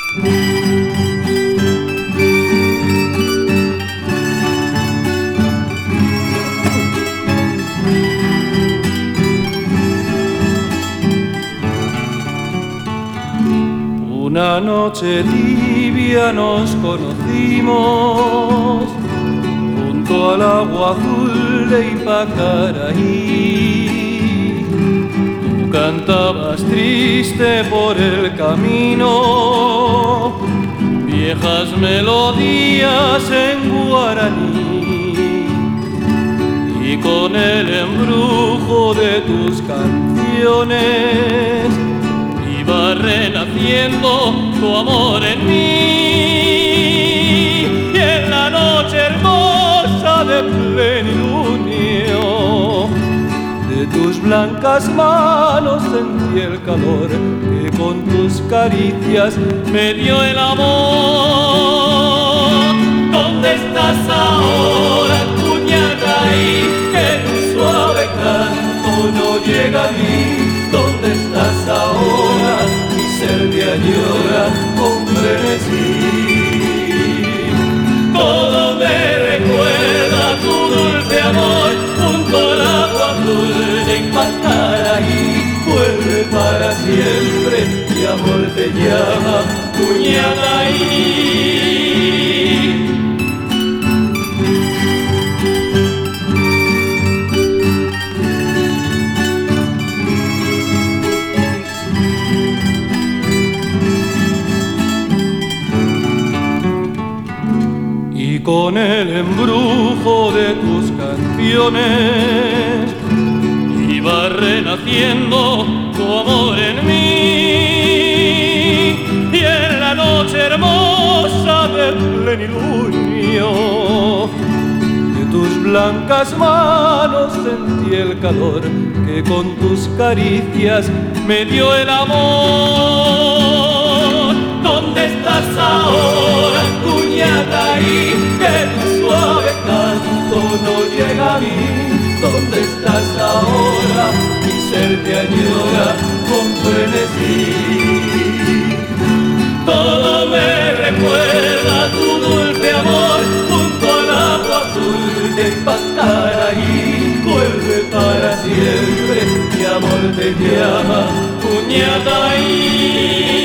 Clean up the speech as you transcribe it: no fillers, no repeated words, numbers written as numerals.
Una noche tibia nos conocimos junto al agua azul de Ipacaraí. Tú cantabas triste por el camino viejas melodías en guaraní, y con el embrujo de tus canciones iba renaciendo tu amor en mí. Y en la noche hermosa de plenilunio de tus blancas manos sentí el calor que con tus caricias me dio el amor. ¿Dónde estás ahora, Cuñataí? Que tu suave canto no llega a mí. ¿Dónde estás ahora? Mi ser te añora con frenesí. Todo me recuerda tu dulce amor junto al agua azul de Ipacaraí. Vuelve para siempre, mi amor te llama, Cuñataí. Con el embrujo de tus canciones iba renaciendo tu amor en mí. Y en la noche hermosa de plenilunio de tus blancas manos sentí el calor que con tus caricias me dio el amor. ¿Dónde estás ahora, Cuñataí? Que tu suave canto no llega a mí. ¿Dónde estás ahora? Mi ser te añora con frenesí. Todo me recuerda tu dulce amor junto al agua azul de Ipacaraí. Vuelve para siempre, mi amor te llama, Cuñataí.